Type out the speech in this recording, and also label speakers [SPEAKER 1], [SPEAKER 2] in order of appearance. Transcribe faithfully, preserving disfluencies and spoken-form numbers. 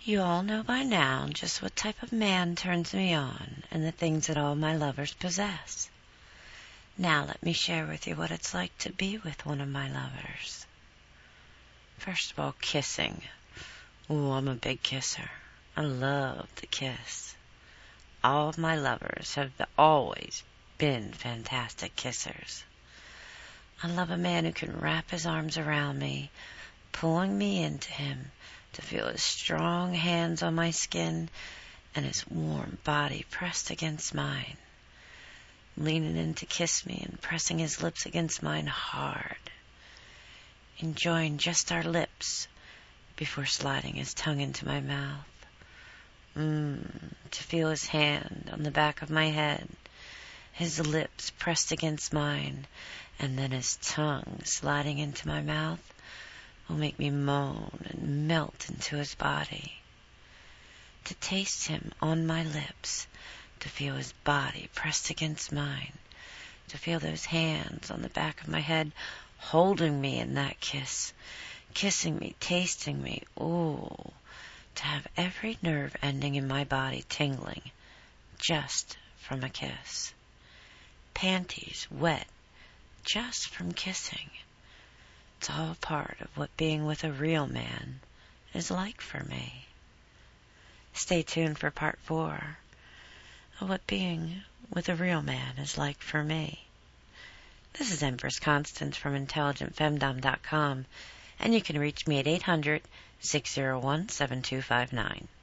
[SPEAKER 1] You all know by now just what type of man turns me on and the things that all my lovers possess. Now let me share with you what it's like to be with one of my lovers. First of all, kissing. Ooh, I'm a big kisser. I love the kiss. All of my lovers have always been fantastic kissers. I love a man who can wrap his arms around me, pulling me into him to feel his strong hands on my skin and his warm body pressed against mine, leaning in to kiss me and pressing his lips against mine hard, enjoying just our lips before sliding his tongue into my mouth. Mmm, to feel his hand on the back of my head, his lips pressed against mine, and then his tongue sliding into my mouth will make me moan and melt into his body. To taste him on my lips, to feel his body pressed against mine, to feel those hands on the back of my head holding me in that kiss, kissing me, tasting me, ooh, to have every nerve ending in my body tingling just from a kiss. Panties wet just from kissing. It's all part of what being with a real man is like for me. Stay tuned for part four of what being with a real man is like for me. This is Empress Constance from intelligent femdom dot com, and you can reach me at eight hundred, six oh one, seven two five nine.